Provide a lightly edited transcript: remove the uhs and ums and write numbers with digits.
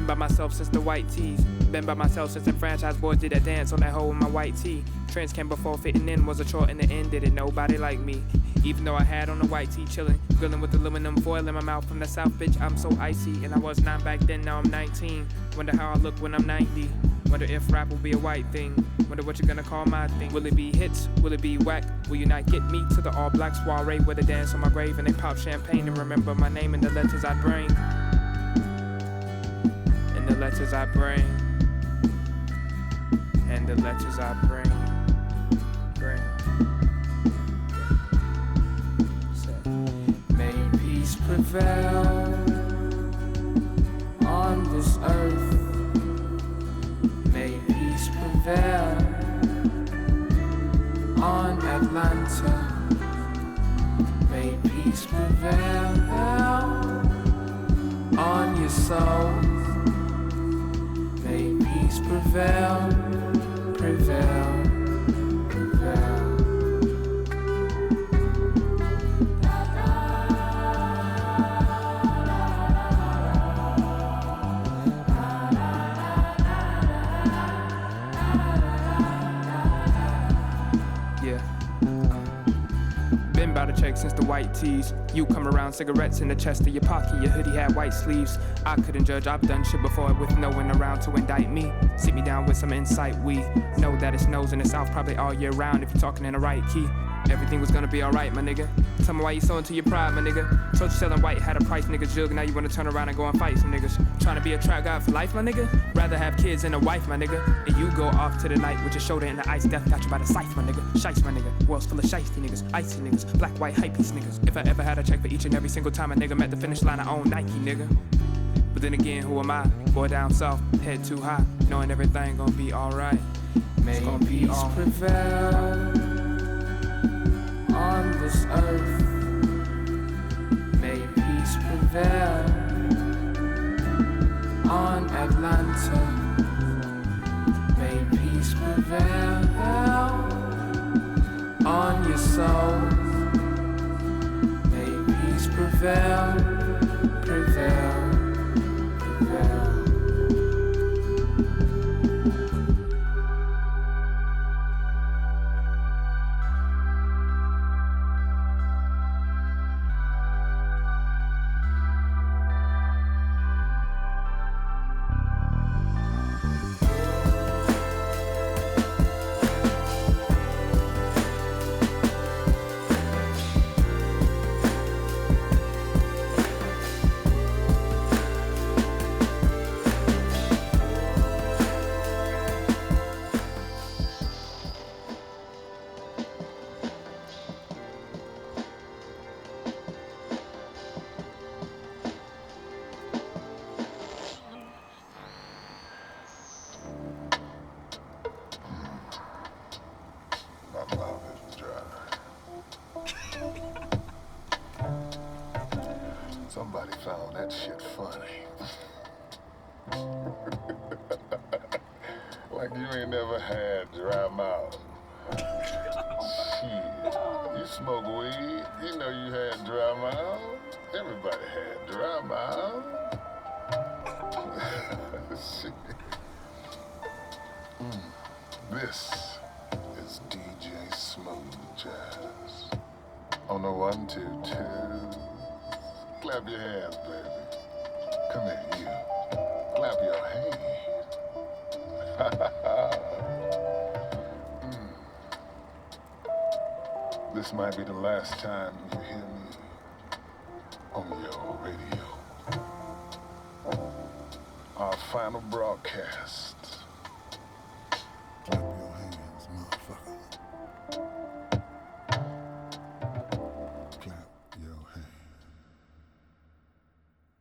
by myself since the white tees. Been by myself since the franchise boys did that dance on that hole in my white tee. Trends came before fitting in was a chore in the end. Didn't nobody like me. Even though I had on a white tee chillin', grilling with aluminum foil in my mouth from the south, bitch, I'm so icy. And I was 9 back then, now I'm 19. Wonder how I look when I'm 90. Wonder if rap will be a white thing. Wonder what you're gonna call my thing. Will it be hits? Will it be whack? Will you not get me to the all black soiree where they dance on my grave and they pop champagne and remember my name and the letters I bring? And the letters I bring. And the letters I bring. May peace prevail on this earth. May peace prevail on Atlanta. May peace prevail on your soul. May peace prevail, prevail, prevail. Been by the check since the white tees. You come around, cigarettes in the chest of your pocket. Your hoodie had white sleeves. I couldn't judge, I've done shit before with no one around to indict me. Sit me down with some insight, we know that it snows in the south probably all year round if you're talking in the right key. Everything was gonna be alright, my nigga. Tell me why you so into your pride, my nigga. Told you selling white had a price, nigga jug. Now you wanna turn around and go and fight some niggas. Trying to be a trap guy for life, my nigga. Rather have kids and a wife, my nigga. And you go off to the night with your shoulder in the ice. Death got you by the scythe, my nigga. Shice, my nigga. World's full of shiesty niggas, icy niggas, black, white, hypebeast niggas. If I ever had a check for each and every single time a nigga met the finish line, I own Nike, nigga. But then again, who am I? Boy down south, head too high, knowing everything gonna be alright. May peace prevail on this earth. May peace prevail on Atlanta. May peace prevail on your soul. May peace prevail, prevail, prevail. Somebody found that shit funny. Like you ain't never had dry mouth. Shit. You smoke weed, you know you had dry mouth. Everybody had dry mouth. Shit. This is DJ Smooth Jazz. On the 1, 2, 2. Clap your hands, baby. Come here, you. Clap your hands. This might be the last time you hear me on your radio. Our final broadcast